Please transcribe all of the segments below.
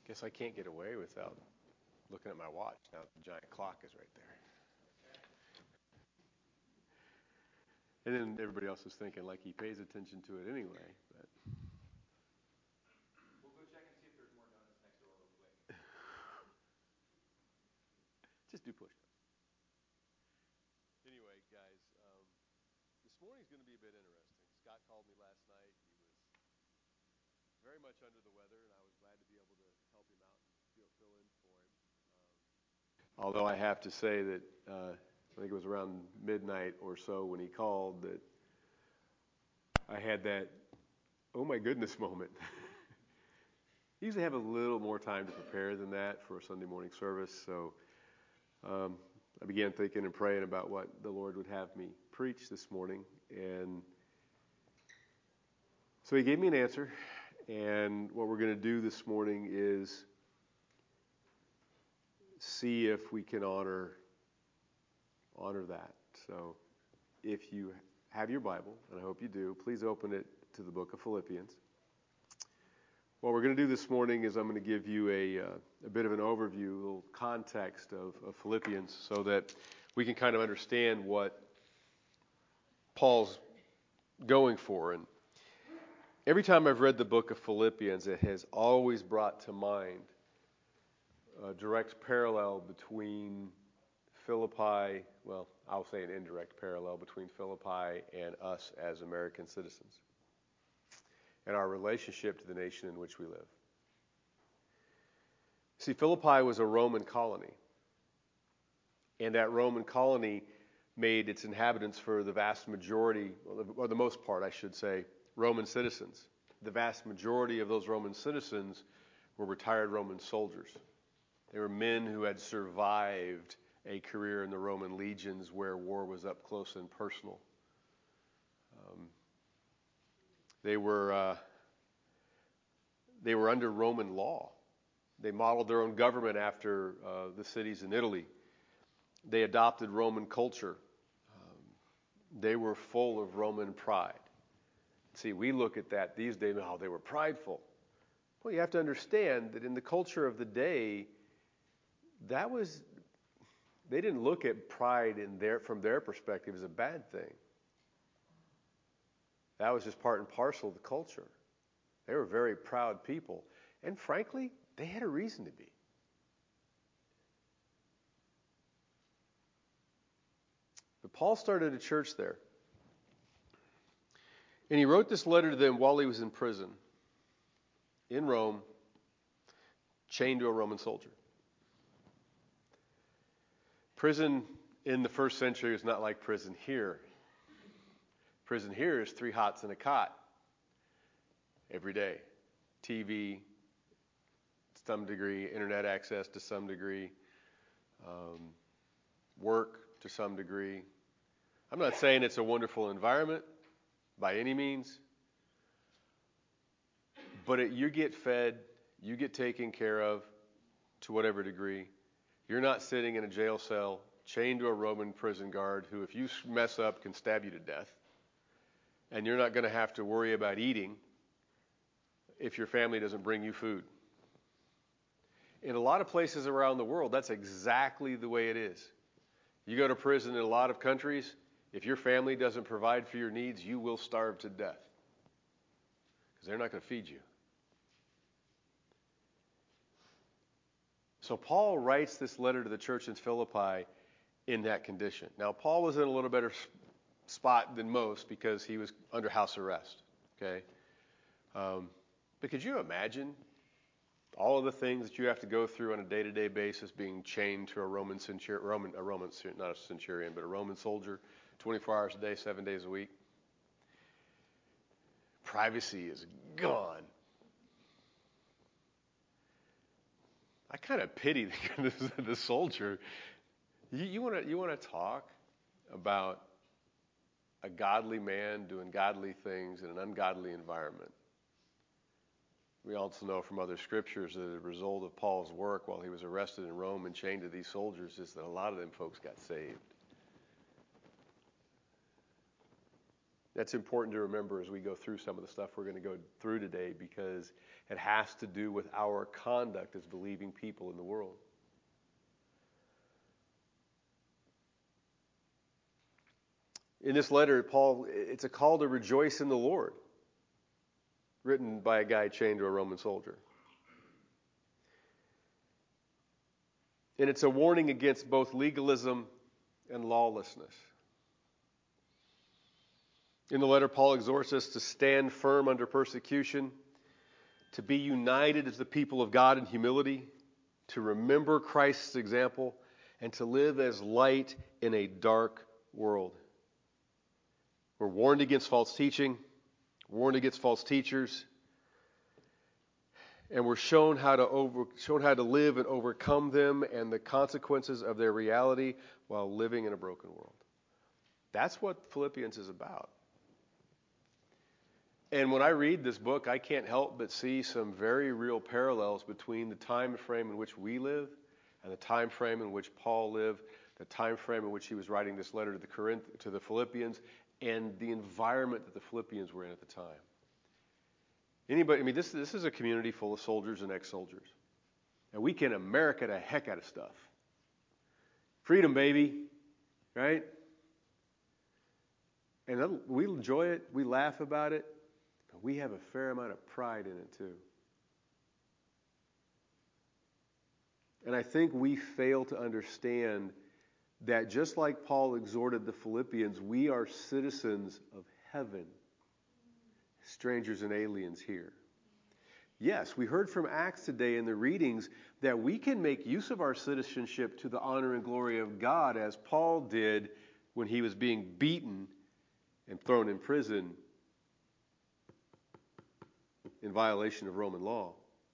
Guess I can't get away without looking at my watch now. The giant clock is right there. And then everybody else is thinking like he pays attention to it anyway. But We'll go check and see if there's more donuts next door real quick. just do push-ups. Anyway, guys, this morning's going to be a bit interesting. Scott called me last night. He was very much under the weather, and I was glad to be able to help him out and fill in for him. Although I have to say that I think it was around midnight or so when he called that I had that, oh my goodness moment. Usually have a little more time to prepare than that for a Sunday morning service, so I began thinking and praying about what the Lord would have me preach this morning, and so he gave me an answer, and what we're going to do this morning is see if we can honor that. So if you have your Bible, and I hope you do, please open it to the book of Philippians. What we're going to do this morning is I'm going to give you a bit of an overview, a little context of Philippians so that we can kind of understand what Paul's going for. And every time I've read the book of Philippians, it has always brought to mind a direct parallel between Philippi, well, I'll say an indirect parallel between Philippi and us as American citizens and our relationship to the nation in which we live. See, Philippi was a Roman colony, and that Roman colony made its inhabitants for the vast majority, or the most part, I should say, Roman citizens. The vast majority of those Roman citizens were retired Roman soldiers. They were men who had survived a career in the Roman legions where war was up close and personal. They were under Roman law. They modeled their own government after the cities in Italy. They adopted Roman culture. They were full of Roman pride. See, we look at that these days, oh, they were prideful. Well, you have to understand that in the culture of the day, they didn't look at pride from their perspective as a bad thing. That was just part and parcel of the culture. They were very proud people. And frankly, they had a reason to be. But Paul started a church there. And he wrote this letter to them while he was in prison in Rome, chained to a Roman soldier. Prison in the first century is not like prison here. Prison here is 3 hots and a cot every day. TV, to some degree, internet access to some degree, work to some degree. I'm not saying it's a wonderful environment by any means, but you get fed, you get taken care of to whatever degree. You're not sitting in a jail cell chained to a Roman prison guard who, if you mess up, can stab you to death. And you're not going to have to worry about eating if your family doesn't bring you food. In a lot of places around the world, that's exactly the way it is. You go to prison in a lot of countries, if your family doesn't provide for your needs, you will starve to death because they're not going to feed you. So Paul writes this letter to the church in Philippi in that condition. Now, Paul was in a little better spot than most because he was under house arrest. Okay, but could you imagine all of the things that you have to go through on a day-to-day basis, being chained to a Roman centurion, not a centurion, but a Roman soldier, 24 hours a day, 7 days a week? Privacy is gone. I kind of pity the soldier. You want to talk about a godly man doing godly things in an ungodly environment. We also know from other scriptures that the result of Paul's work while he was arrested in Rome and chained to these soldiers is that a lot of them folks got saved. That's important to remember as we go through some of the stuff we're going to go through today, because it has to do with our conduct as believing people in the world. In this letter, Paul, it's a call to rejoice in the Lord, written by a guy chained to a Roman soldier. And it's a warning against both legalism and lawlessness. In the letter, Paul exhorts us to stand firm under persecution, to be united as the people of God in humility, to remember Christ's example, and to live as light in a dark world. We're warned against false teaching, warned against false teachers, and we're shown how to live and overcome them and the consequences of their reality while living in a broken world. That's what Philippians is about. And when I read this book, I can't help but see some very real parallels between the time frame in which we live and the time frame in which Paul lived, the time frame in which he was writing this letter to the Philippians, and the environment that the Philippians were in at the time. This is a community full of soldiers and ex-soldiers. And we can America the heck out of stuff. Freedom, baby. Right? And we enjoy it. We laugh about it. But we have a fair amount of pride in it too. And I think we fail to understand that just like Paul exhorted the Philippians, we are citizens of heaven, strangers and aliens here. Yes, we heard from Acts today in the readings that we can make use of our citizenship to the honor and glory of God, as Paul did when he was being beaten and thrown in prison in violation of Roman law.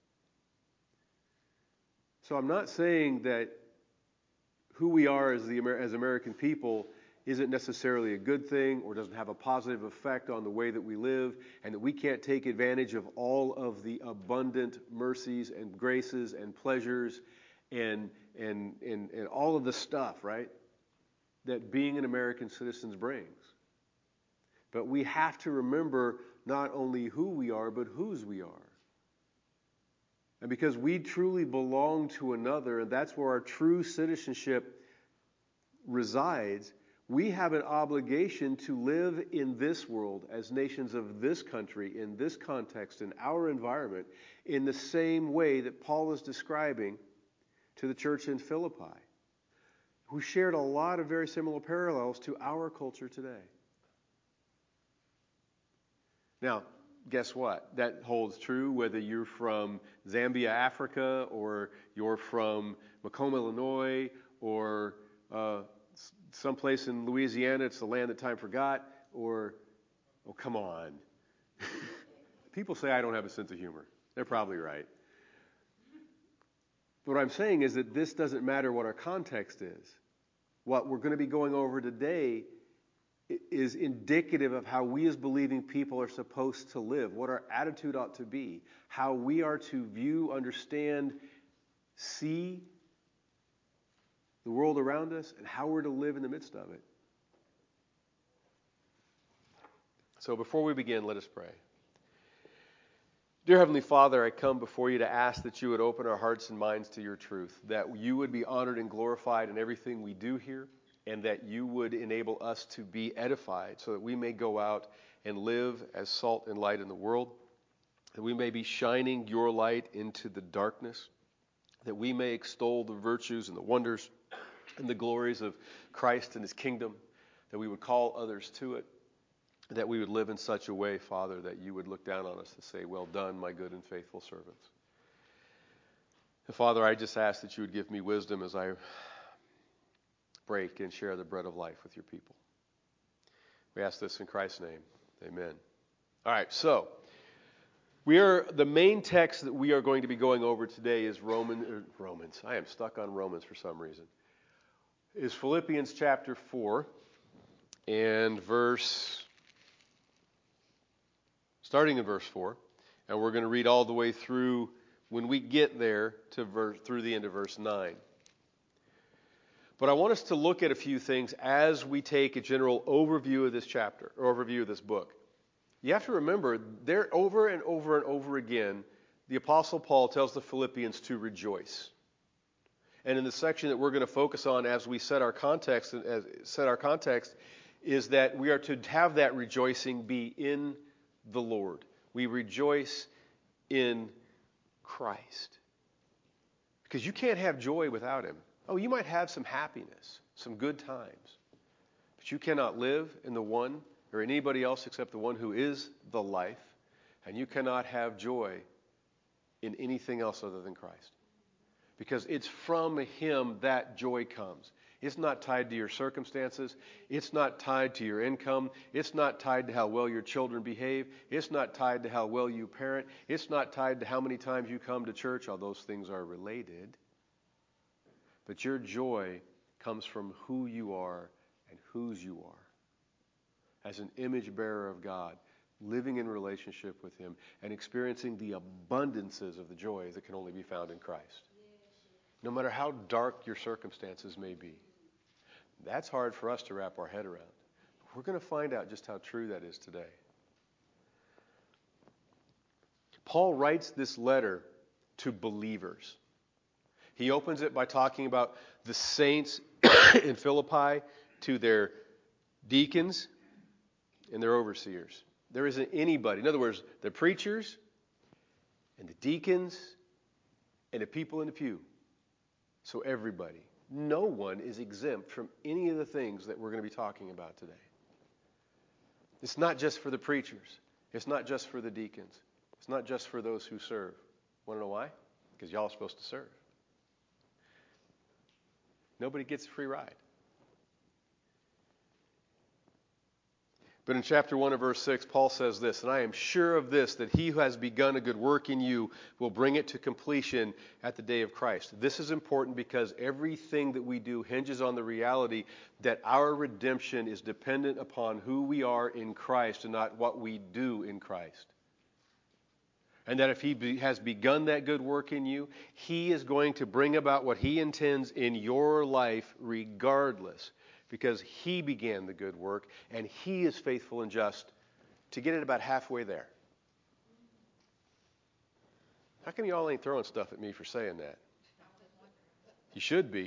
So I'm not saying that who we are as American people isn't necessarily a good thing or doesn't have a positive effect on the way that we live, and that we can't take advantage of all of the abundant mercies and graces and pleasures and all of the stuff, right, that being an American citizen brings. But we have to remember not only who we are, but whose we are. And because we truly belong to another, and that's where our true citizenship resides, we have an obligation to live in this world as nations of this country, in this context, in our environment, in the same way that Paul is describing to the church in Philippi, who shared a lot of very similar parallels to our culture today. Now, guess what? That holds true whether you're from Zambia, Africa, or you're from Macomb, Illinois, or someplace in Louisiana. It's the land that time forgot. Or, oh, come on. People say I don't have a sense of humor. They're probably right. What I'm saying is that this doesn't matter what our context is. What we're going to be going over today is indicative of how we as believing people are supposed to live, what our attitude ought to be, how we are to view, understand, see the world around us, and how we're to live in the midst of it. So before we begin, let us pray. Dear Heavenly Father, I come before you to ask that you would open our hearts and minds to your truth, that you would be honored and glorified in everything we do here, and that you would enable us to be edified so that we may go out and live as salt and light in the world, that we may be shining your light into the darkness, that we may extol the virtues and the wonders and the glories of Christ and his kingdom, that we would call others to it, that we would live in such a way, Father, that you would look down on us and say, well done, my good and faithful servants. And Father, I just ask that you would give me wisdom as I break and share the bread of life with your people. We ask this in Christ's name. Amen. All right, so the main text that we are going to be going over today is Romans. I am stuck on Romans for some reason. Is Philippians chapter 4 and starting in verse 4, and we're going to read all the way through when we get there to through the end of verse 9. But I want us to look at a few things as we take a general overview of this chapter, or overview of this book. You have to remember, there over and over and over again, the Apostle Paul tells the Philippians to rejoice. And in the section that we're going to focus on as we set our context, is that we are to have that rejoicing be in the Lord. We rejoice in Christ. Because you can't have joy without Him. Oh, you might have some happiness, some good times. But you cannot live in the one or anybody else except the one who is the life. And you cannot have joy in anything else other than Christ. Because it's from Him that joy comes. It's not tied to your circumstances. It's not tied to your income. It's not tied to how well your children behave. It's not tied to how well you parent. It's not tied to how many times you come to church, all those things are related. But your joy comes from who you are and whose you are. As an image bearer of God, living in relationship with Him and experiencing the abundances of the joy that can only be found in Christ. No matter how dark your circumstances may be. That's hard for us to wrap our head around. We're going to find out just how true that is today. Paul writes this letter to believers. He opens it by talking about the saints in Philippi to their deacons and their overseers. There isn't anybody. In other words, the preachers and the deacons and the people in the pew. So everybody. No one is exempt from any of the things that we're going to be talking about today. It's not just for the preachers. It's not just for the deacons. It's not just for those who serve. Want to know why? Because y'all are supposed to serve. Nobody gets a free ride. But in chapter 1 of verse 6, Paul says this, "And I am sure of this, that he who has begun a good work in you will bring it to completion at the day of Christ." This is important because everything that we do hinges on the reality that our redemption is dependent upon who we are in Christ and not what we do in Christ. And that if he has begun that good work in you, he is going to bring about what he intends in your life regardless. Because he began the good work, and he is faithful and just to get it about halfway there. How come you all ain't throwing stuff at me for saying that? You should be.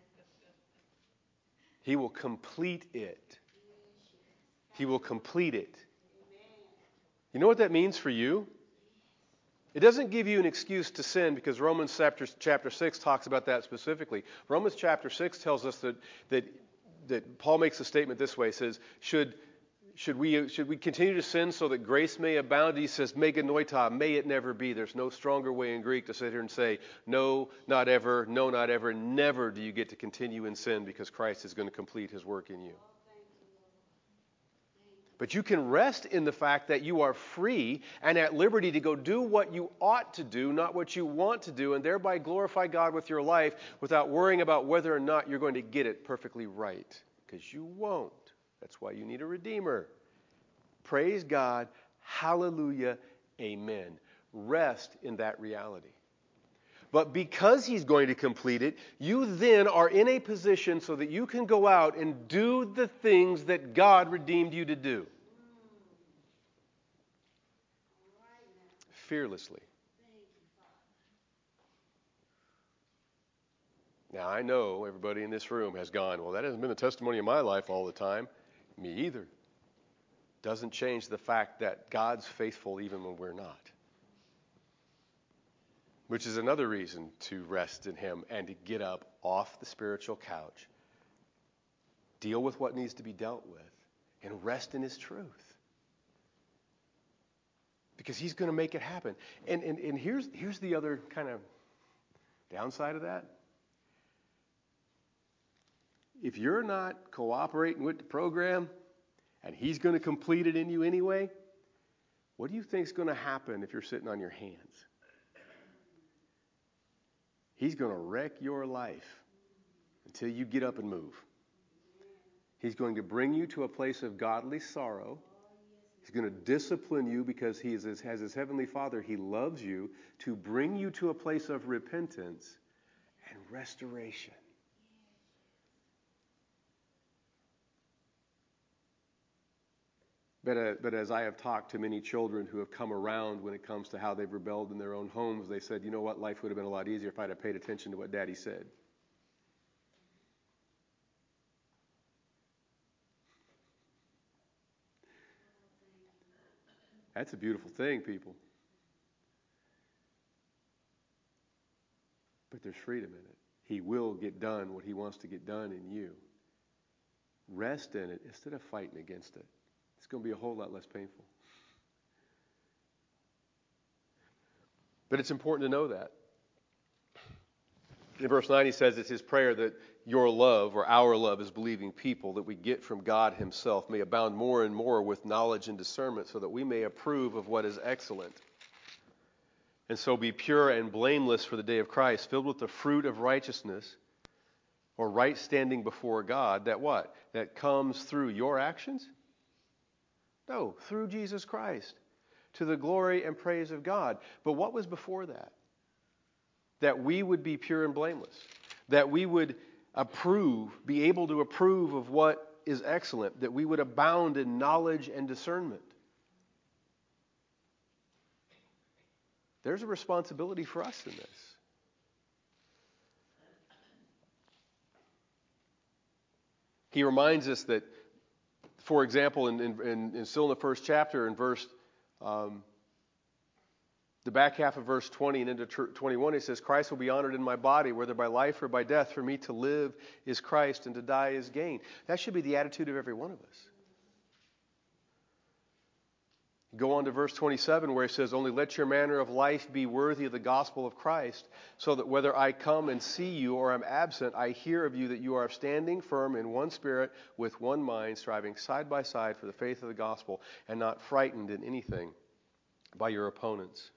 He will complete it. He will complete it. You know what that means for you? It doesn't give you an excuse to sin because Romans chapter 6 talks about that specifically. Romans chapter 6 tells us that Paul makes a statement this way. He says, should we continue to sin so that grace may abound? He says, meganoita, may it never be. There's no stronger way in Greek to sit here and say, no, not ever, no, not ever. Never do you get to continue in sin because Christ is going to complete His work in you. But you can rest in the fact that you are free and at liberty to go do what you ought to do, not what you want to do, and thereby glorify God with your life without worrying about whether or not you're going to get it perfectly right. Because you won't. That's why you need a Redeemer. Praise God. Hallelujah. Amen. Rest in that reality. But because He's going to complete it, you then are in a position so that you can go out and do the things that God redeemed you to do. Fearlessly. Now, I know everybody in this room has gone, well, that hasn't been the testimony of my life all the time. Me either. Doesn't change the fact that God's faithful even when we're not. Which is another reason to rest in Him and to get up off the spiritual couch, deal with what needs to be dealt with, and rest in His truth. Because He's going to make it happen. And here's the other kind of downside of that. If you're not cooperating with the program and He's going to complete it in you anyway, what do you think is going to happen if you're sitting on your hands? He's going to wreck your life until you get up and move. He's going to bring you to a place of godly sorrow. He's going to discipline you because He has His Heavenly Father. He loves you to bring you to a place of repentance and restoration. But as I have talked to many children who have come around when it comes to how they've rebelled in their own homes, they said, you know what, life would have been a lot easier if I'd have paid attention to what Daddy said. That's a beautiful thing, people. But there's freedom in it. He will get done what he wants to get done in you. Rest in it instead of fighting against it. It's going to be a whole lot less painful. But it's important to know that. In verse 9 he says it's his prayer that your love, or our love as believing people, that we get from God himself may abound more and more with knowledge and discernment so that we may approve of what is excellent. And so be pure and blameless for the day of Christ, filled with the fruit of righteousness, or right standing before God, that what? That comes through your actions? No, through Jesus Christ, to the glory and praise of God. But what was before that? That we would be pure and blameless. That we would be able to approve of what is excellent. That we would abound in knowledge and discernment. There's a responsibility for us in this. He reminds us that, for example, in still in the first chapter, in verse, the back half of verse 20 and into 21, he says, Christ will be honored in my body, whether by life or by death. For me to live is Christ, and to die is gain. That should be the attitude of every one of us. Go on to verse 27 where he says, only let your manner of life be worthy of the gospel of Christ, so that whether I come and see you or am absent, I hear of you that you are standing firm in one spirit with one mind, striving side by side for the faith of the gospel, and not frightened in anything by your opponents.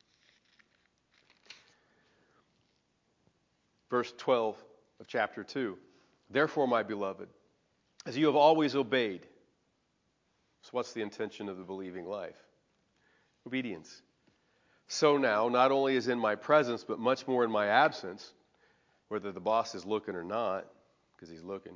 Verse 12 of chapter 2. Therefore, my beloved, as you have always obeyed. So what's the intention of the believing life? Obedience. So now, not only is in my presence, but much more in my absence, whether the boss is looking or not, because he's looking.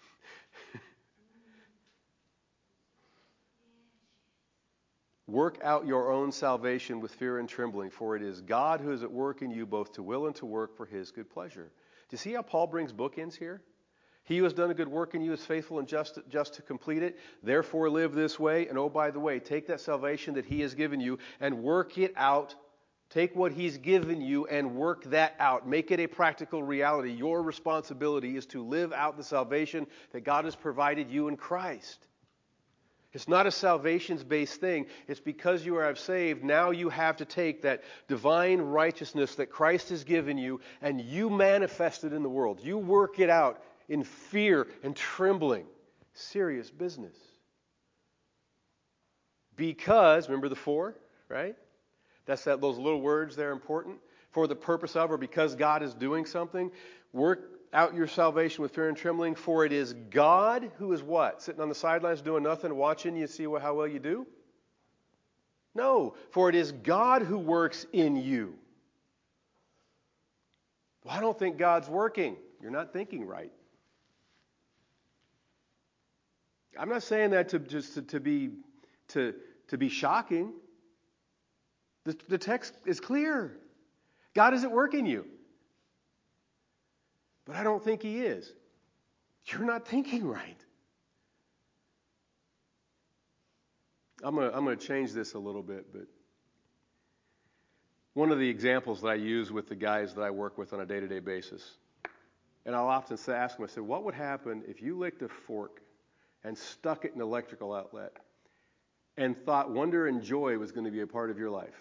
Work out your own salvation with fear and trembling, for it is God who is at work in you both to will and to work for his good pleasure. Do you see how Paul brings bookends here? He who has done a good work in you is faithful and just to complete it. Therefore live this way. And oh, by the way, take that salvation that he has given you and work it out. Take what he's given you and work that out. Make it a practical reality. Your responsibility is to live out the salvation that God has provided you in Christ. It's not a salvations-based thing. It's because you are saved, now you have to take that divine righteousness that Christ has given you and you manifest it in the world. You work it out in fear and trembling. Serious business. Because, remember the for, right? Those little words there are important. For the purpose of, or because God is doing something. Work out your salvation with fear and trembling, for it is God who is what? Sitting on the sidelines doing nothing, watching you see how well you do? No, for it is God who works in you. Well, I don't think God's working. You're not thinking right. I'm not saying that to be shocking. The text is clear. God isn't working you. But I don't think he is. You're not thinking right. I'm going to change this a little bit, but one of the examples that I use with the guys that I work with on a day-to-day basis, and I'll often ask them, I say, what would happen if you licked a fork and stuck it in an electrical outlet and thought wonder and joy was going to be a part of your life?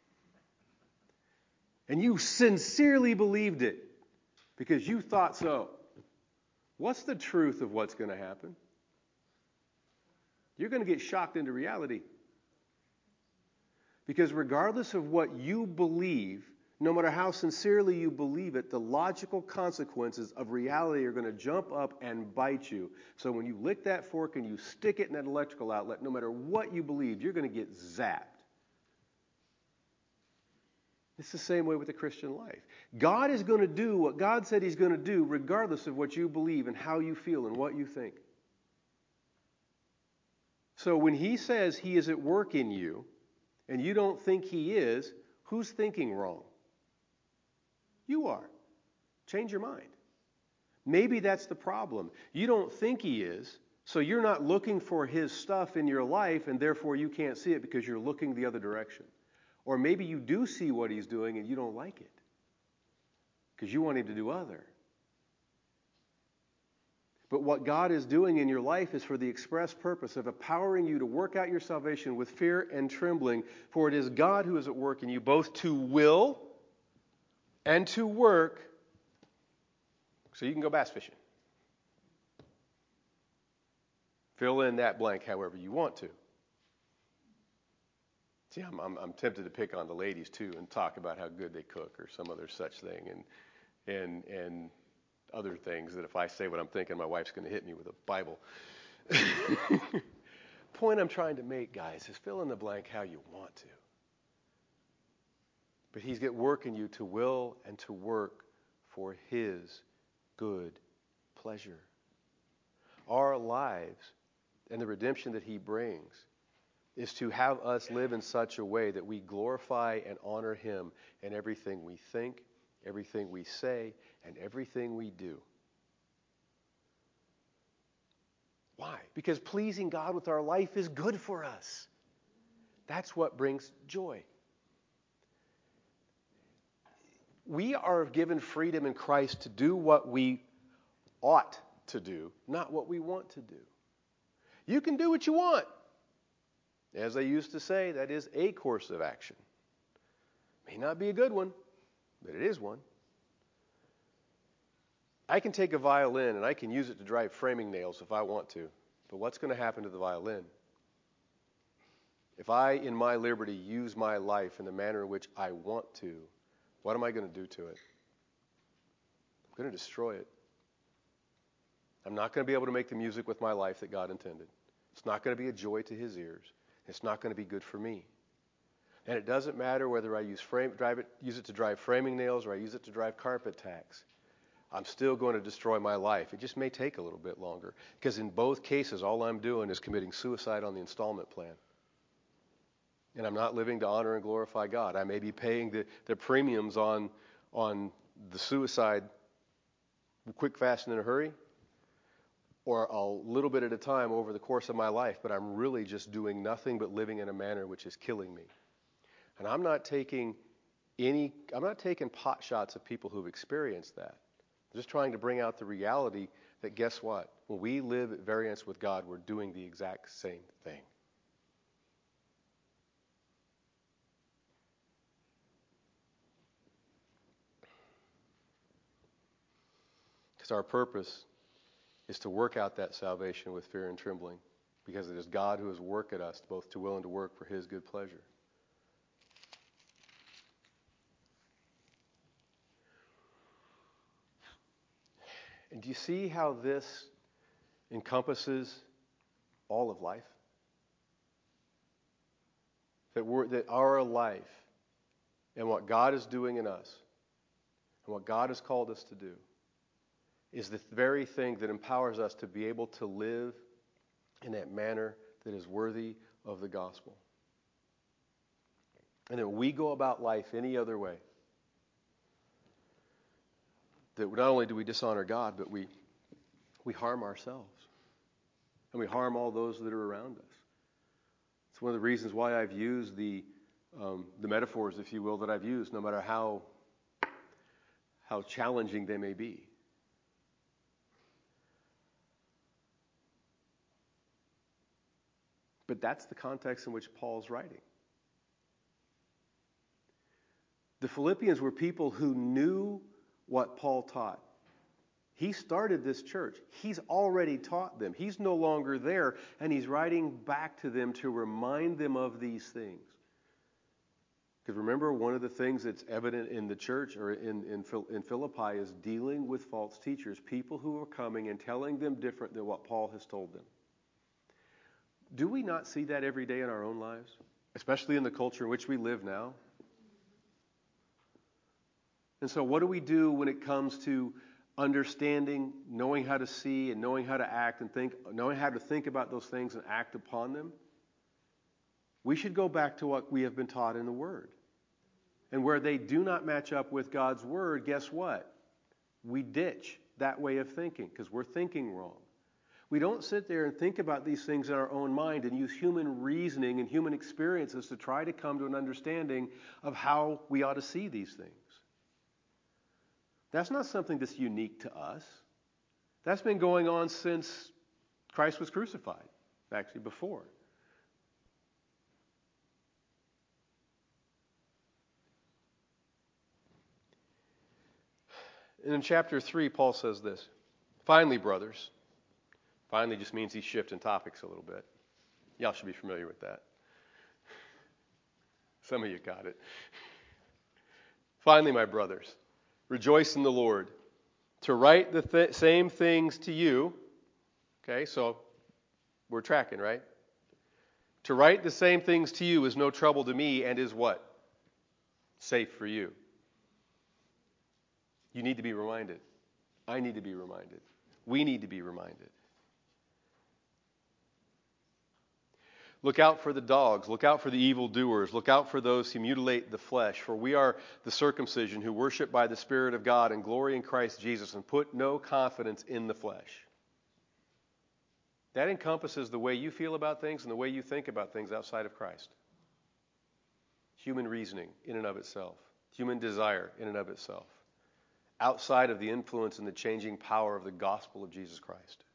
And you sincerely believed it because you thought so. What's the truth of what's going to happen? You're going to get shocked into reality. Because regardless of what you believe, no matter how sincerely you believe it, the logical consequences of reality are going to jump up and bite you. So when you lick that fork and you stick it in that electrical outlet, no matter what you believe, you're going to get zapped. It's the same way with the Christian life. God is going to do what God said he's going to do regardless of what you believe and how you feel and what you think. So when he says he is at work in you, and you don't think he is, who's thinking wrong? You are. Change your mind. Maybe that's the problem. You don't think he is, so you're not looking for his stuff in your life, and therefore you can't see it because you're looking the other direction. Or maybe you do see what he's doing and you don't like it because you want him to do other. But what God is doing in your life is for the express purpose of empowering you to work out your salvation with fear and trembling, for it is God who is at work in you, both to will and to work, so you can go bass fishing. Fill in that blank however you want to. See, I'm tempted to pick on the ladies too and talk about how good they cook or some other such thing, and other things that if I say what I'm thinking, my wife's going to hit me with a Bible. Point I'm trying to make, guys, is fill in the blank how you want to. But he's at work in you to will and to work for his good pleasure. Our lives and the redemption that he brings is to have us live in such a way that we glorify and honor him in everything we think, everything we say, and everything we do. Why? Because pleasing God with our life is good for us. That's what brings joy. We are given freedom in Christ to do what we ought to do, not what we want to do. You can do what you want. As they used to say, that is a course of action. May not be a good one, but it is one. I can take a violin and I can use it to drive framing nails if I want to. But what's going to happen to the violin? If I, in my liberty, use my life in the manner in which I want to, what am I going to do to it? I'm going to destroy it. I'm not going to be able to make the music with my life that God intended. It's not going to be a joy to his ears. It's not going to be good for me. And it doesn't matter whether I use it to drive framing nails or I use it to drive carpet tacks. I'm still going to destroy my life. It just may take a little bit longer. Because in both cases, all I'm doing is committing suicide on the installment plan. And I'm not living to honor and glorify God. I may be paying the premiums on the suicide quick, fast, and in a hurry, or a little bit at a time over the course of my life, but I'm really just doing nothing but living in a manner which is killing me. And I'm not taking pot shots at people who've experienced that. I'm just trying to bring out the reality that guess what? When we live at variance with God, we're doing the exact same thing. Because our purpose is to work out that salvation with fear and trembling, because it is God who has worked at us both to will and to work for his good pleasure. And do you see how this encompasses all of life? That our life and what God is doing in us and what God has called us to do is the very thing that empowers us to be able to live in that manner that is worthy of the gospel. And that we go about life any other way, that not only do we dishonor God, but we harm ourselves. And we harm all those that are around us. It's one of the reasons why I've used the metaphors, if you will, that I've used, no matter how challenging they may be. But that's the context in which Paul's writing. The Philippians were people who knew what Paul taught. He started this church. He's already taught them. He's no longer there, and he's writing back to them to remind them of these things. Because remember, one of the things that's evident in the church or in Philippi is dealing with false teachers, people who are coming and telling them different than what Paul has told them. Do we not see that every day in our own lives, especially in the culture in which we live now? And so what do we do when it comes to understanding, knowing how to see, and knowing how to act and think, knowing how to think about those things and act upon them, we should go back to what we have been taught in the Word. And where they do not match up with God's Word, guess what? We ditch that way of thinking because we're thinking wrong. We don't sit there and think about these things in our own mind and use human reasoning and human experiences to try to come to an understanding of how we ought to see these things. That's not something that's unique to us. That's been going on since Christ was crucified, actually before. And in chapter 3, Paul says this, "Finally, brothers," finally just means he's shifting topics a little bit. Y'all should be familiar with that. Some of you got it. "Finally, my brothers, rejoice in the Lord. To write the same things to you," okay, so we're tracking, right? "To write the same things to you is no trouble to me and is" what? "Safe for you." You need to be reminded. I need to be reminded. We need to be reminded. "Look out for the dogs. Look out for the evildoers. Look out for those who mutilate the flesh. For we are the circumcision who worship by the Spirit of God and glory in Christ Jesus and put no confidence in the flesh." That encompasses the way you feel about things and the way you think about things outside of Christ. Human reasoning in and of itself. Human desire in and of itself. Outside of the influence and the changing power of the gospel of Jesus Christ.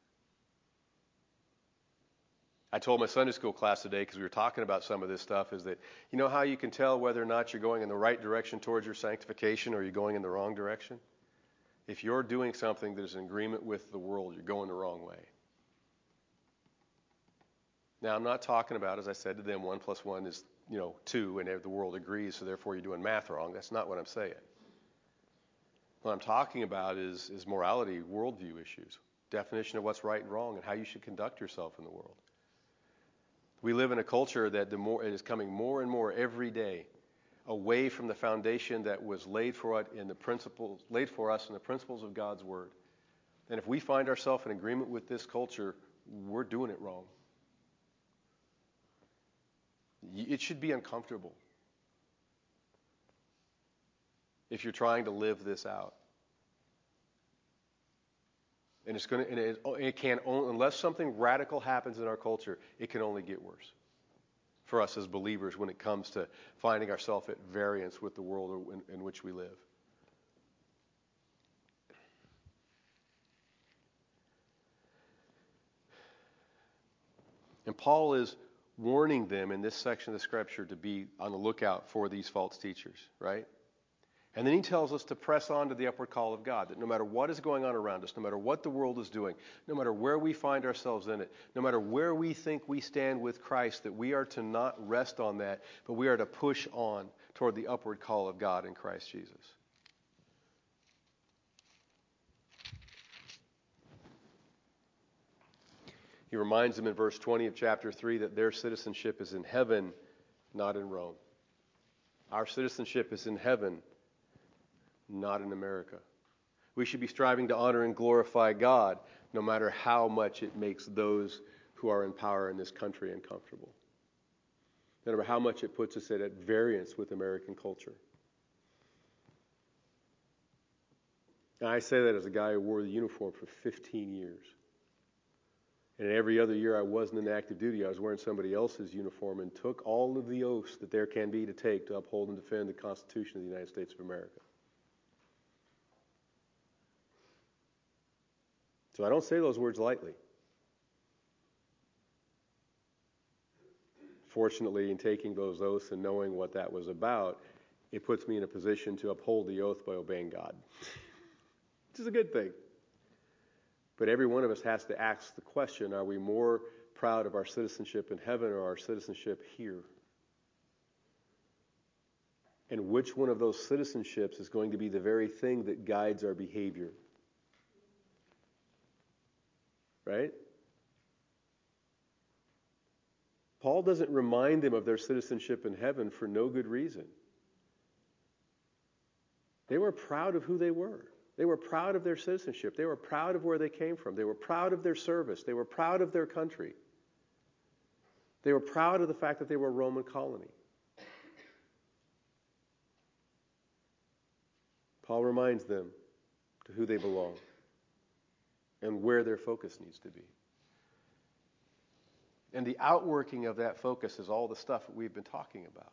I told my Sunday school class today, because we were talking about some of this stuff, is that you know how you can tell whether or not you're going in the right direction towards your sanctification or you're going in the wrong direction? If you're doing something that is in agreement with the world, you're going the wrong way. Now, I'm not talking about, as I said to them, 1 + 1 is 2, and the world agrees, so therefore you're doing math wrong. That's not what I'm saying. What I'm talking about is morality, worldview issues, definition of what's right and wrong, and how you should conduct yourself in the world. We live in a culture that it is coming more and more every day away from the foundation that was laid for us in the principles of God's Word. And if we find ourselves in agreement with this culture, we're doing it wrong. It should be uncomfortable if you're trying to live this out. And it can only, unless something radical happens in our culture, it can only get worse for us as believers when it comes to finding ourselves at variance with the world in which we live. And Paul is warning them in this section of the Scripture to be on the lookout for these false teachers, right? And then he tells us to press on to the upward call of God, that no matter what is going on around us, no matter what the world is doing, no matter where we find ourselves in it, no matter where we think we stand with Christ, that we are to not rest on that, but we are to push on toward the upward call of God in Christ Jesus. He reminds them in verse 20 of chapter 3 that their citizenship is in heaven, not in Rome. Our citizenship is in heaven, not in America. We should be striving to honor and glorify God, no matter how much it makes those who are in power in this country uncomfortable. No matter how much it puts us at variance with American culture. Now, I say that as a guy who wore the uniform for 15 years. And every other year I wasn't in active duty, I was wearing somebody else's uniform and took all of the oaths that there can be to take to uphold and defend the Constitution of the United States of America. So I don't say those words lightly. Fortunately, in taking those oaths and knowing what that was about, it puts me in a position to uphold the oath by obeying God, which is a good thing. But every one of us has to ask the question, are we more proud of our citizenship in heaven or our citizenship here? And which one of those citizenships is going to be the very thing that guides our behavior? Right? Paul doesn't remind them of their citizenship in heaven for no good reason. They were proud of who they were. They were proud of their citizenship. They were proud of where they came from. They were proud of their service. They were proud of their country. They were proud of the fact that they were a Roman colony. Paul reminds them to who they belong and where their focus needs to be. And the outworking of that focus is all the stuff that we've been talking about.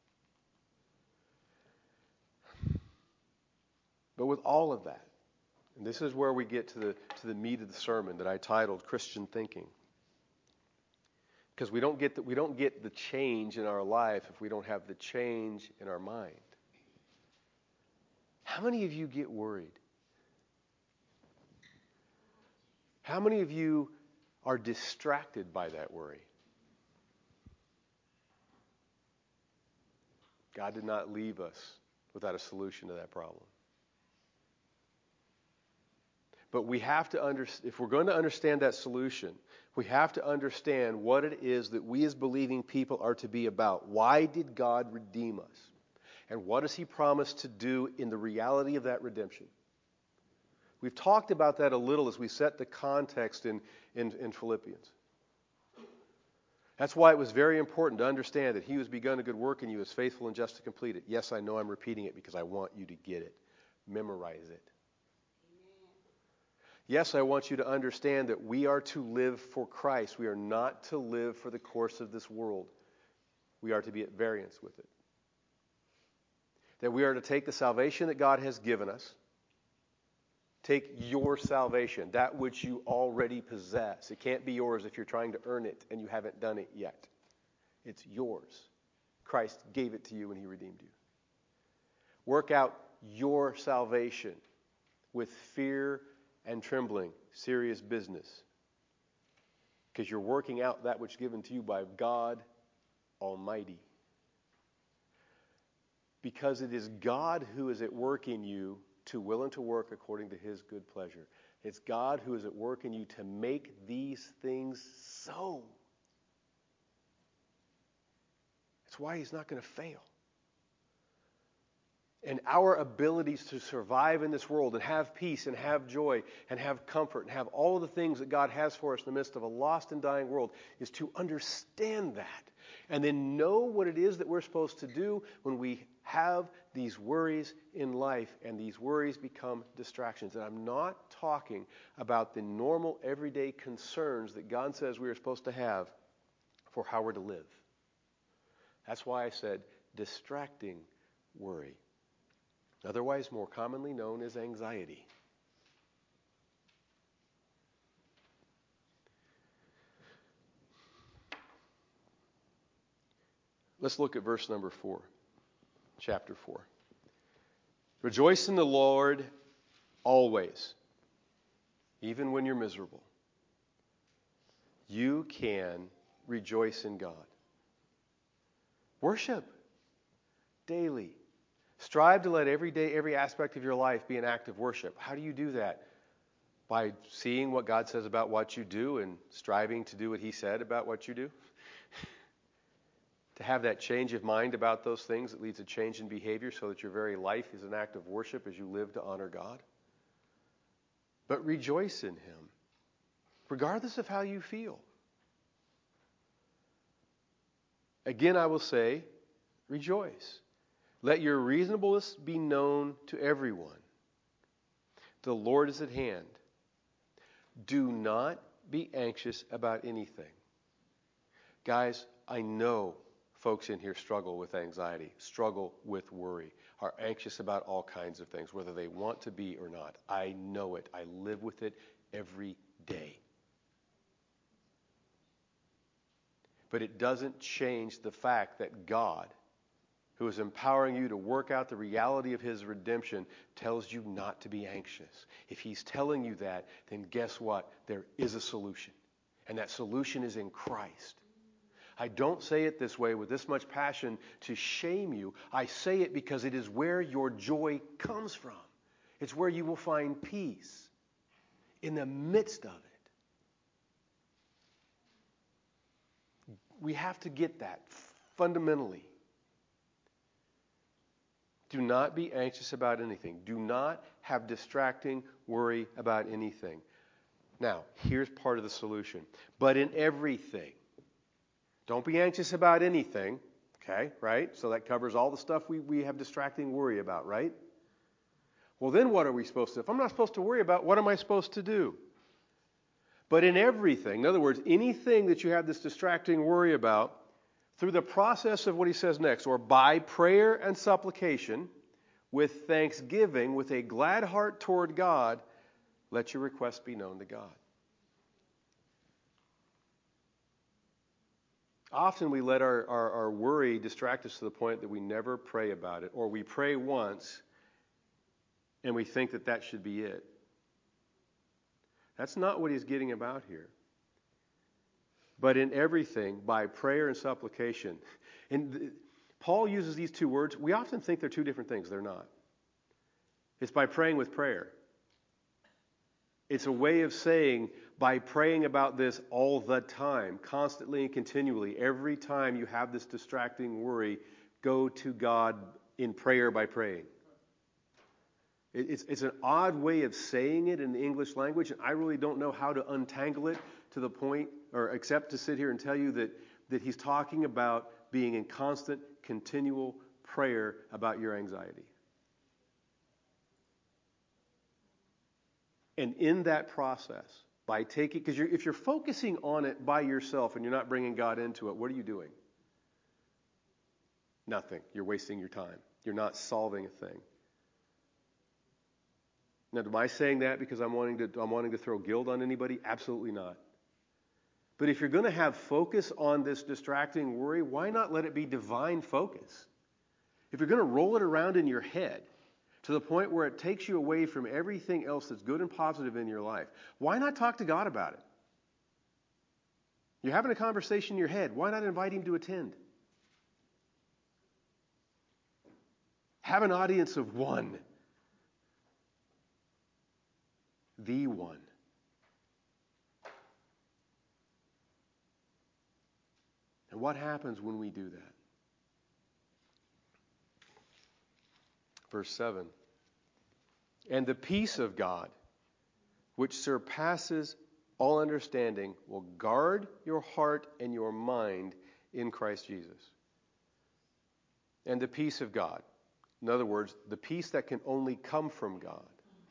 But with all of that, and this is where we get to the meat of the sermon that I titled Christian Thinking. Because we don't get the change in our life if we don't have the change in our mind. How many of you get worried? How many of you are distracted by that worry? God did not leave us without a solution to that problem. But we have to if we're going to understand that solution, we have to understand what it is that we as believing people are to be about. Why did God redeem us? And what does He promise to do in the reality of that redemption? We've talked about that a little as we set the context in Philippians. That's why it was very important to understand that He who has begun a good work in you is faithful and just to complete it. Yes, I know I'm repeating it because I want you to get it. Memorize it. Yes, I want you to understand that we are to live for Christ. We are not to live for the course of this world. We are to be at variance with it. That we are to take the salvation that God has given us, take your salvation, that which you already possess. It can't be yours if you're trying to earn it and you haven't done it yet. It's yours. Christ gave it to you when He redeemed you. Work out your salvation with fear and trembling, serious business. Because you're working out that which is given to you by God Almighty. Because it is God who is at work in you to will and to work according to His good pleasure. It's God who is at work in you to make these things so. That's why He's not going to fail. And our abilities to survive in this world and have peace and have joy and have comfort and have all of the things that God has for us in the midst of a lost and dying world is to understand that and then know what it is that we're supposed to do when we have these worries in life and these worries become distractions. And I'm not talking about the normal everyday concerns that God says we are supposed to have for how we're to live. That's why I said distracting worry. Otherwise more commonly known as anxiety. Let's look at verse number 4, chapter 4. Rejoice in the Lord always, even when you're miserable. You can rejoice in God. Worship daily. Strive to let every day, every aspect of your life be an act of worship. How do you do that? By seeing what God says about what you do and striving to do what He said about what you do. To have that change of mind about those things that leads to change in behavior so that your very life is an act of worship as you live to honor God. But rejoice in Him, regardless of how you feel. Again, I will say, rejoice. Let your reasonableness be known to everyone. The Lord is at hand. Do not be anxious about anything. Guys, I know folks in here struggle with anxiety, struggle with worry, are anxious about all kinds of things, whether they want to be or not. I know it. I live with it every day. But it doesn't change the fact that God, who is empowering you to work out the reality of His redemption, tells you not to be anxious. If He's telling you that, then guess what? There is a solution. And that solution is in Christ. I don't say it this way with this much passion to shame you. I say it because it is where your joy comes from. It's where you will find peace in the midst of it. We have to get that fundamentally. Do not be anxious about anything. Do not have distracting worry about anything. Now, here's part of the solution. But in everything. Don't be anxious about anything. Okay, right? So that covers all the stuff we have distracting worry about, right? Well, then what are we supposed to do? If I'm not supposed to worry about, what am I supposed to do? But in everything, in other words, anything that you have this distracting worry about, through the process of what he says next, or by prayer and supplication, with thanksgiving, with a glad heart toward God, let your requests be known to God. Often we let our worry distract us to the point that we never pray about it, or we pray once and we think that that should be it. That's not what he's getting about here. But in everything, by prayer and supplication. And Paul uses these two words. We often think they're two different things. They're not. It's by praying with prayer. It's a way of saying by praying about this all the time, constantly and continually. Every time you have this distracting worry, go to God in prayer by praying. It's an odd way of saying it in the English language, and I really don't know how to untangle it to the point, or except to sit here and tell you that he's talking about being in constant, continual prayer about your anxiety. And in that process, by taking, because if you're focusing on it by yourself and you're not bringing God into it, what are you doing? Nothing. You're wasting your time. You're not solving a thing. Now, am I saying that because I'm wanting to throw guilt on anybody? Absolutely not. But if you're going to have focus on this distracting worry, why not let it be divine focus? If you're going to roll it around in your head to the point where it takes you away from everything else that's good and positive in your life, why not talk to God about it? You're having a conversation in your head. Why not invite him to attend? Have an audience of one. The one. And what happens when we do that? Verse 7. And the peace of God, which surpasses all understanding, will guard your heart and your mind in Christ Jesus. And the peace of God. In other words, the peace that can only come from God.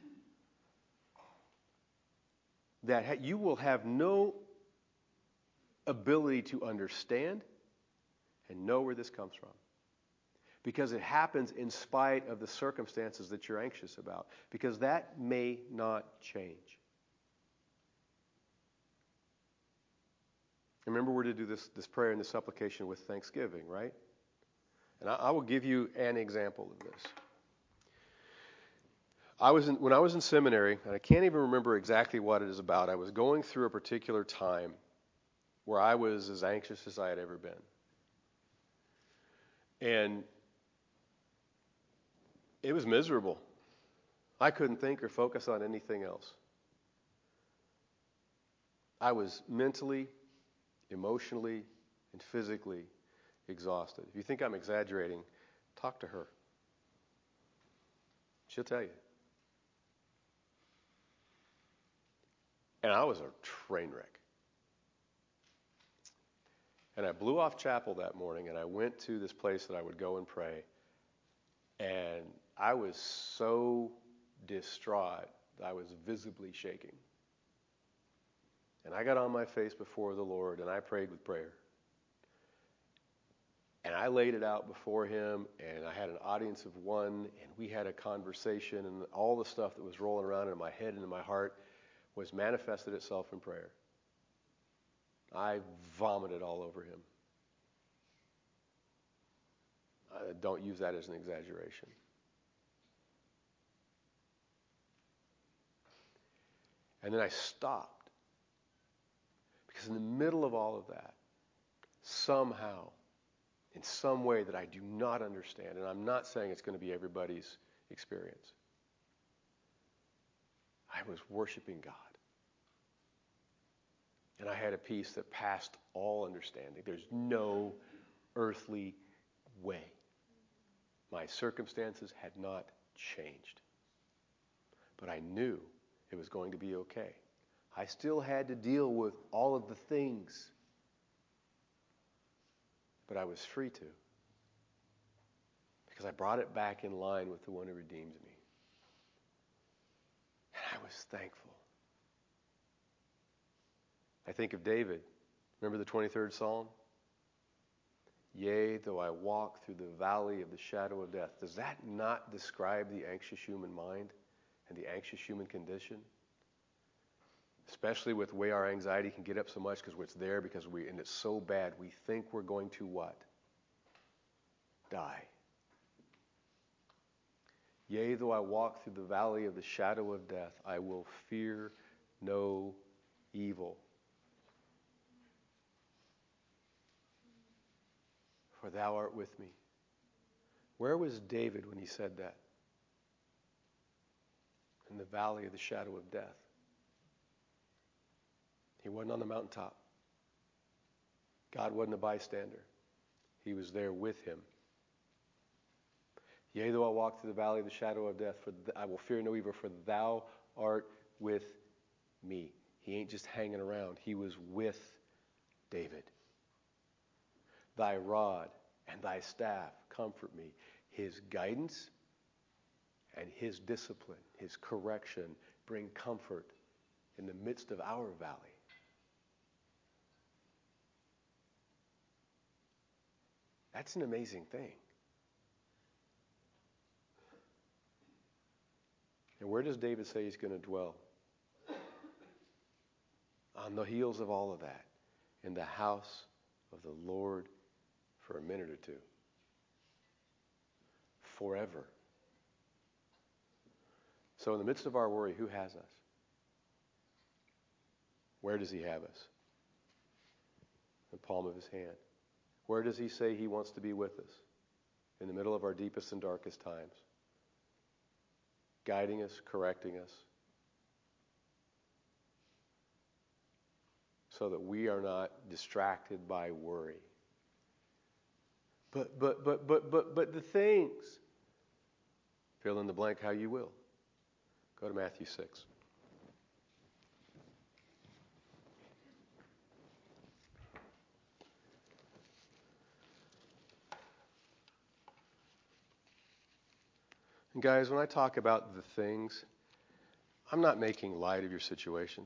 That you will have no ability to understand and know where this comes from. Because it happens in spite of the circumstances that you're anxious about. Because that may not change. Remember, we're to do this prayer and this supplication with thanksgiving, right? And I will give you an example of this. When I was in seminary, and I can't even remember exactly what it is about, I was going through a particular time where I was as anxious as I had ever been. And it was miserable. I couldn't think or focus on anything else. I was mentally, emotionally, and physically exhausted. If you think I'm exaggerating, talk to her. She'll tell you. And I was a train wreck. And I blew off chapel that morning, and I went to this place that I would go and pray. And I was so distraught that I was visibly shaking. And I got on my face before the Lord, and I prayed with prayer. And I laid it out before him, and I had an audience of one, and we had a conversation, and all the stuff that was rolling around in my head and in my heart was manifested itself in prayer. I vomited all over him. Don't use that as an exaggeration. And then I stopped. Because in the middle of all of that, somehow, in some way that I do not understand, and I'm not saying it's going to be everybody's experience, I was worshiping God. And I had a peace that passed all understanding. There's no earthly way my My circumstances had not changed. But I knew it was going to be okay. I still had to deal with all of the things, but I was free to, because I brought it back in line with the one who redeems me. And I was thankful. I think of David. Remember the 23rd Psalm? Yea, though I walk through the valley of the shadow of death. Does that not describe the anxious human mind and the anxious human condition? Especially with the way our anxiety can get up so much because it's there, and it's so bad, we think we're going to what? Die. Yea, though I walk through the valley of the shadow of death, I will fear no evil. For thou art with me. Where was David when he said that? In the valley of the shadow of death. He wasn't on the mountaintop. God wasn't a bystander. He was there with him. Yea, though I walk through the valley of the shadow of death, I will fear no evil, for thou art with me. He ain't just hanging around. He was with David. Thy rod and thy staff comfort me. His guidance and his discipline, his correction, bring comfort in the midst of our valley. That's an amazing thing. And where does David say he's going to dwell? On the heels of all of that, in the house of the Lord for a minute or two. Forever. So in the midst of our worry, who has us? Where does he have us? The palm of his hand. Where does he say he wants to be with us? In the middle of our deepest and darkest times. Guiding us, correcting us. So that we are not distracted by worry. But the things. Fill in the blank how you will. Go to Matthew 6. And guys, when I talk about the things, I'm not making light of your situations.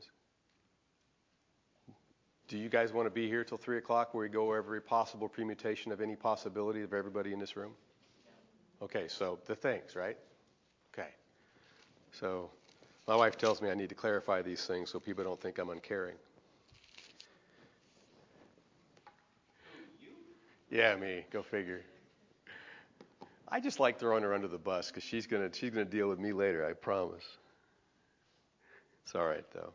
Do you guys want to be here till 3 o'clock where we go over every possible permutation of any possibility of everybody in this room? Okay, so the things, right? Okay. So my wife tells me I need to clarify these things so people don't think I'm uncaring. Yeah, me. Go figure. I just like throwing her under the bus because she's gonna deal with me later, I promise. It's all right, though.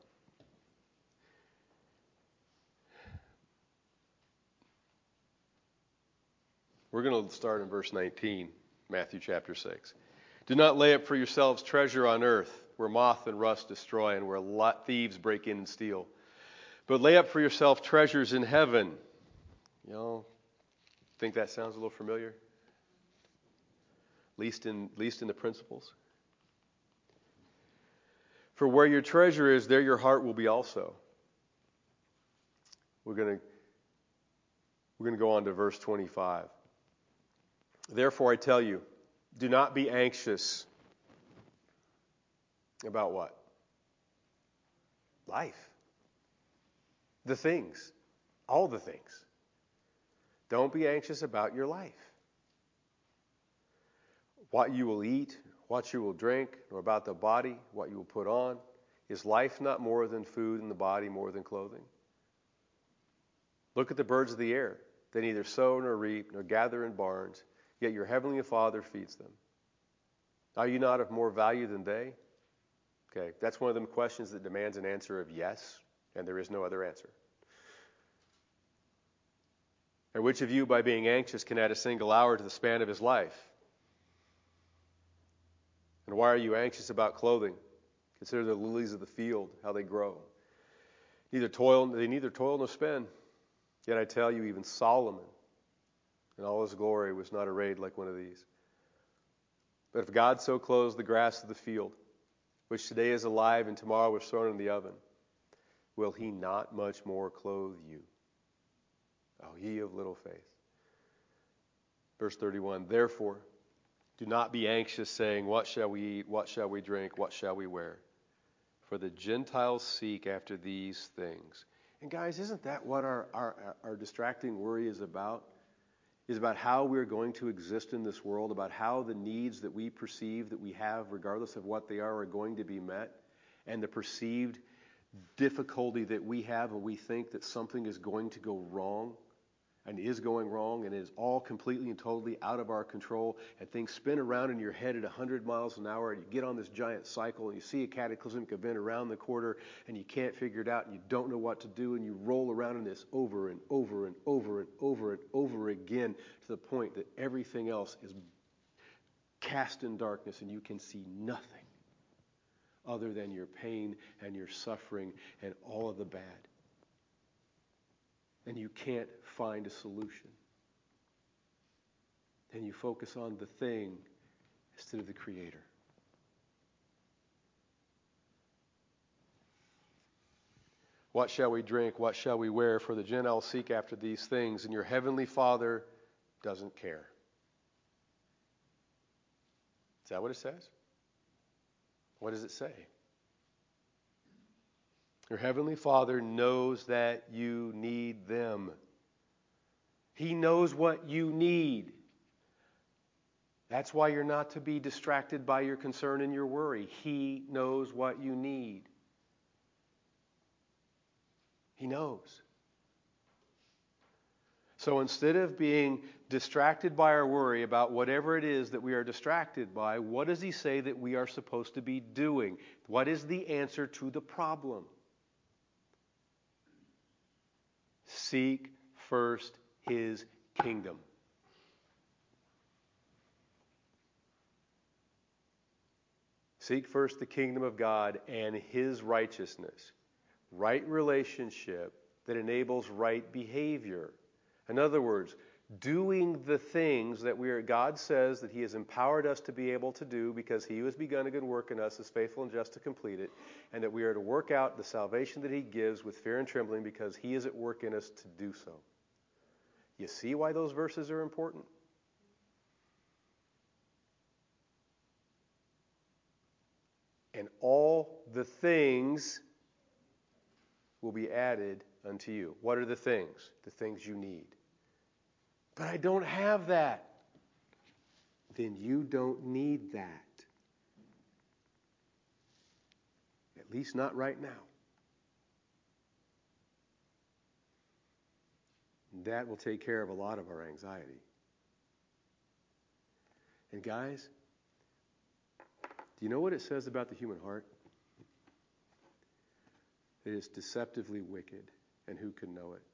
We're going to start in verse 19, Matthew chapter 6. Do not lay up for yourselves treasure on earth, where moth and rust destroy and where thieves break in and steal. But lay up for yourself treasures in heaven. You know, think that sounds a little familiar? At least in the principles. For where your treasure is, there your heart will be also. We're going to go on to verse 25. Therefore I tell you, do not be anxious about what? Life. The things. All the things. Don't be anxious about your life. What you will eat, what you will drink, nor about the body, what you will put on. Is life not more than food, and the body more than clothing? Look at the birds of the air. They neither sow nor reap nor gather in barns, yet your heavenly Father feeds them. Are you not of more value than they? Okay, that's one of them questions that demands an answer of yes, and there is no other answer. And which of you, by being anxious, can add a single hour to the span of his life? And why are you anxious about clothing? Consider the lilies of the field, how they grow. They neither toil nor spin. Yet I tell you, even Solomon, in all his glory, was not arrayed like one of these. But if God so clothes the grass of the field, which today is alive and tomorrow is thrown in the oven, will he not much more clothe you, O ye of little faith? Verse 31, therefore, do not be anxious, saying, what shall we eat? What shall we drink? What shall we wear? For the Gentiles seek after these things. And guys, isn't that what our distracting worry is about? Is about how we're going to exist in this world, about how the needs that we perceive that we have, regardless of what they are going to be met, and the perceived difficulty that we have when we think that something is going to go wrong and is going wrong and is all completely and totally out of our control, and things spin around in your head at 100 miles an hour, and you get on this giant cycle and you see a cataclysmic event around the corner and you can't figure it out and you don't know what to do, and you roll around in this over and over and over and over and over again to the point that everything else is cast in darkness and you can see nothing other than your pain and your suffering and all of the bad. And you can't find a solution. And you focus on the thing instead of the Creator. What shall we drink? What shall we wear? For the Gentiles seek after these things, and your heavenly Father doesn't care. Is that what it says? What does it say? Your heavenly Father knows that you need them. He knows what you need. That's why you're not to be distracted by your concern and your worry. He knows what you need. He knows. So instead of being distracted by our worry about whatever it is that we are distracted by, what does he say that we are supposed to be doing? What is the answer to the problem? Seek first his kingdom. Seek first the kingdom of God and his righteousness. Right relationship that enables right behavior. In other words, doing the things that God says that he has empowered us to be able to do because he who has begun a good work in us is faithful and just to complete it, and that we are to work out the salvation that he gives with fear and trembling because he is at work in us to do so. You see why those verses are important? And all the things will be added unto you. What are the things? The things you need. But I don't have that. Then you don't need that. At least not right now. And that will take care of a lot of our anxiety. And guys, do you know what it says about the human heart? It is deceptively wicked, and who can know it?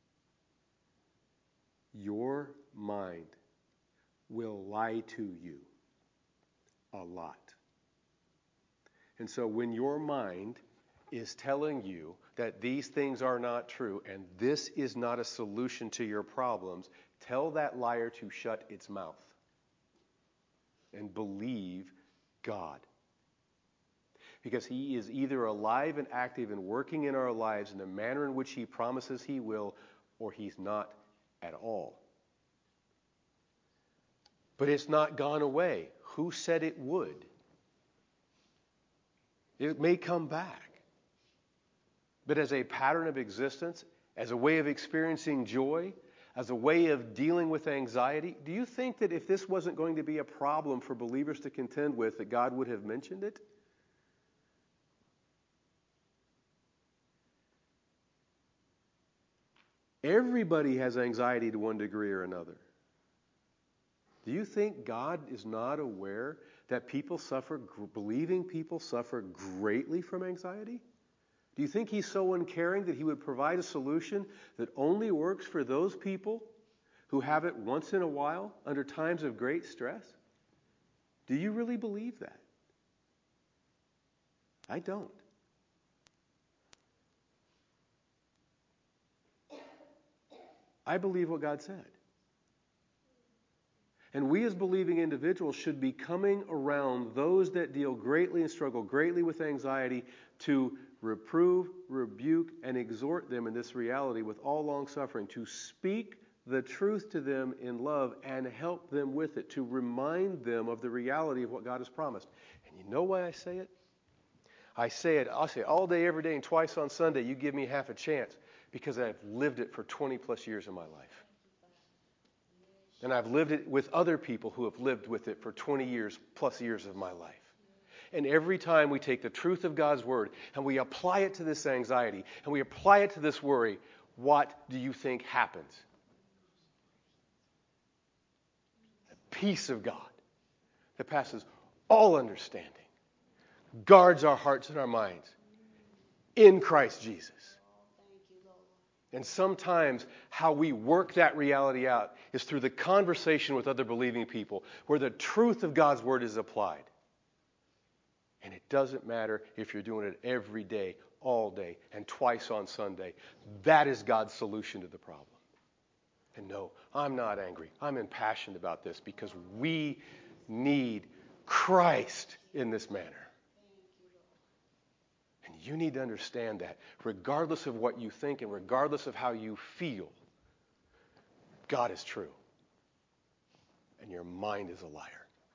Your mind will lie to you a lot. And so when your mind is telling you that these things are not true and this is not a solution to your problems, tell that liar to shut its mouth and believe God. Because he is either alive and active and working in our lives in the manner in which he promises he will, or he's not at all. But it's not gone away. Who said it would? It may come back. But as a pattern of existence, as a way of experiencing joy, as a way of dealing with anxiety, do you think that if this wasn't going to be a problem for believers to contend with, that God would have mentioned it? Everybody has anxiety to one degree or another. Do you think God is not aware that believing people suffer greatly from anxiety? Do you think he's so uncaring that he would provide a solution that only works for those people who have it once in a while under times of great stress? Do you really believe that? I don't. I believe what God said. And we as believing individuals should be coming around those that deal greatly and struggle greatly with anxiety to reprove, rebuke, and exhort them in this reality with all long suffering, to speak the truth to them in love and help them with it, to remind them of the reality of what God has promised. And you know why I say it? I'll say it all day, every day, and twice on Sunday. You give me half a chance because I've lived it for 20 plus years of my life. And I've lived it with other people who have lived with it for 20 years plus years of my life. And every time we take the truth of God's word and we apply it to this anxiety and we apply it to this worry, what do you think happens? The peace of God that passes all understanding guards our hearts and our minds in Christ Jesus. And sometimes how we work that reality out is through the conversation with other believing people where the truth of God's word is applied. And it doesn't matter if you're doing it every day, all day, and twice on Sunday. That is God's solution to the problem. And no, I'm not angry. I'm impassioned about this because we need Christ in this manner. And you need to understand that regardless of what you think and regardless of how you feel, God is true. And your mind is a liar.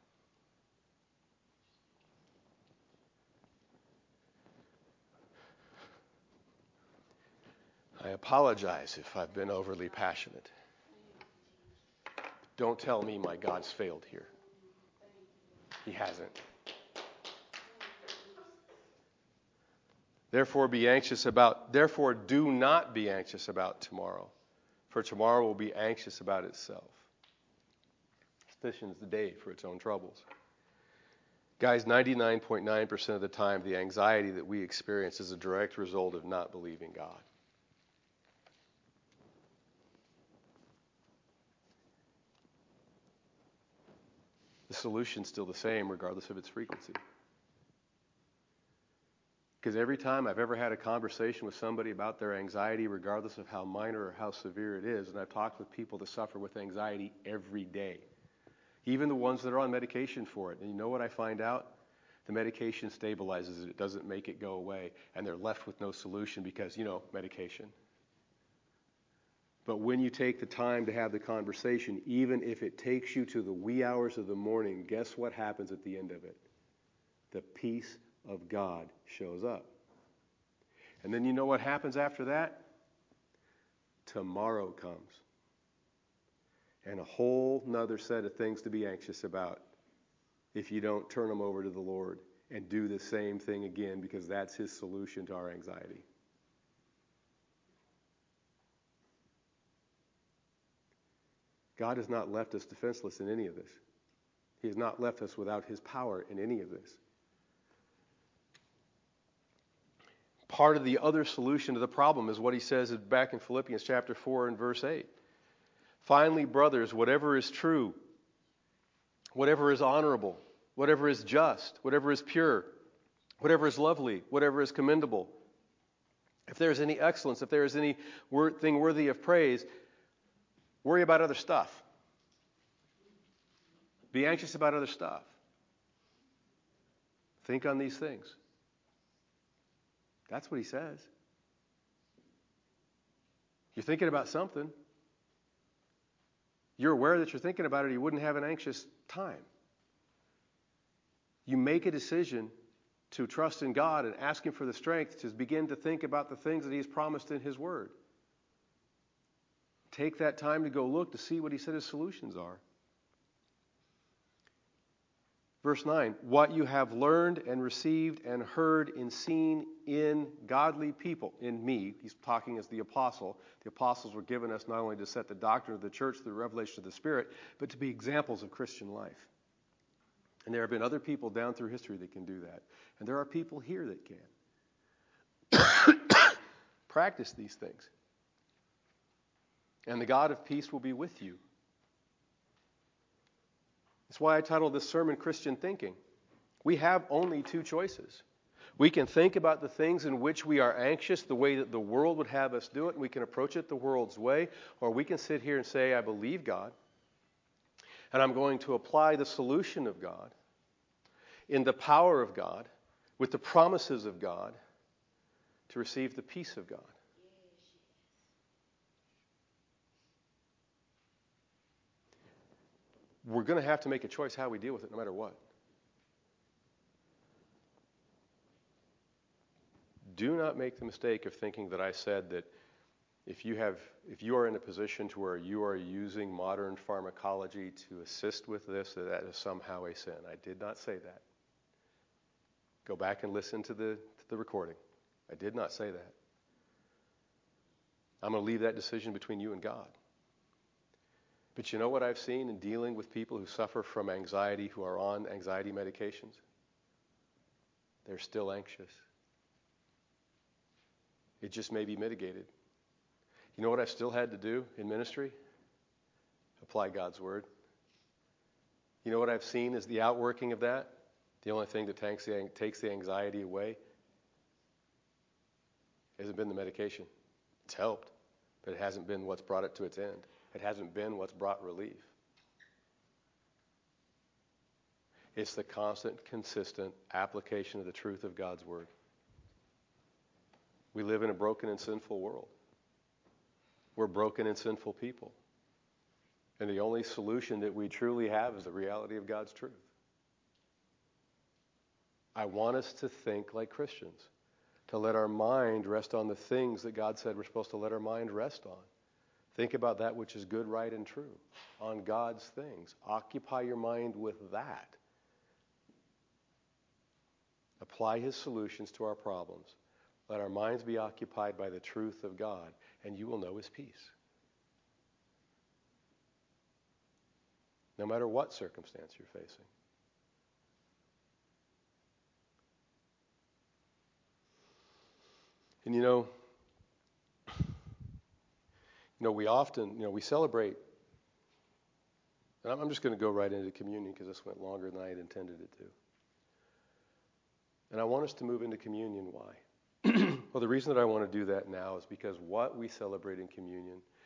I apologize if I've been overly passionate. Don't tell me my God's failed here. He hasn't. Therefore do not be anxious about tomorrow, for tomorrow will be anxious about itself. Sufficient is the day for its own troubles. Guys, 99.9% of the time, the anxiety that we experience is a direct result of not believing God. The solution's still the same regardless of its frequency. Because every time I've ever had a conversation with somebody about their anxiety, regardless of how minor or how severe it is, and I've talked with people that suffer with anxiety every day, even the ones that are on medication for it. And you know what I find out? The medication stabilizes it. It doesn't make it go away. And they're left with no solution because, medication. But when you take the time to have the conversation, even if it takes you to the wee hours of the morning, guess what happens at the end of it? The peace of God shows up. And then you know what happens after that? Tomorrow comes. And a whole nother set of things to be anxious about if you don't turn them over to the Lord and do the same thing again, because that's His solution to our anxiety. God has not left us defenseless in any of this. He has not left us without His power in any of this. Part of the other solution to the problem is what he says back in Philippians chapter 4 and verse 8. Finally, brothers, whatever is true, whatever is honorable, whatever is just, whatever is pure, whatever is lovely, whatever is commendable, if there is any excellence, if there is any thing worthy of praise, worry about other stuff. Be anxious about other stuff. Think on these things. That's what he says. You're thinking about something. You're aware that you're thinking about it, or you wouldn't have an anxious time. You make a decision to trust in God and ask Him for the strength to begin to think about the things that He's promised in His Word. Take that time to go look to see what He said His solutions are. Verse 9, what you have learned and received and heard and seen in godly people, in me, he's talking as the apostle. The apostles were given us not only to set the doctrine of the church through the revelation of the Spirit, but to be examples of Christian life. And there have been other people down through history that can do that. And there are people here that can. Practice these things. And the God of peace will be with you. That's why I titled this sermon Christian Thinking. We have only two choices. We can think about the things in which we are anxious the way that the world would have us do it, and we can approach it the world's way, or we can sit here and say, I believe God. And I'm going to apply the solution of God in the power of God with the promises of God to receive the peace of God. We're going to have to make a choice how we deal with it no matter what. Do not make the mistake of thinking that I said that if you are in a position to where you are using modern pharmacology to assist with this, that is somehow a sin. I did not say that. Go back and listen to the recording. I did not say that. I'm going to leave that decision between you and God. But you know what I've seen in dealing with people who suffer from anxiety, who are on anxiety medications? They're still anxious. It just may be mitigated. You know what I've still had to do in ministry? Apply God's word. You know what I've seen is the outworking of that? The only thing that takes the anxiety away hasn't been the medication. It's helped, but it hasn't been what's brought it to its end. It hasn't been what's brought relief. It's the constant, consistent application of the truth of God's word. We live in a broken and sinful world. We're broken and sinful people. And the only solution that we truly have is the reality of God's truth. I want us to think like Christians, to let our mind rest on the things that God said we're supposed to let our mind rest on. Think about that which is good, right, and true, on God's things. Occupy your mind with that. Apply his solutions to our problems. Let our minds be occupied by the truth of God, and you will know his peace. No matter what circumstance you're facing. And we often, we celebrate, and I'm just going to go right into communion because this went longer than I had intended it to. And I want us to move into communion. Why? Well, the reason that I want to do that now is because what we celebrate in communion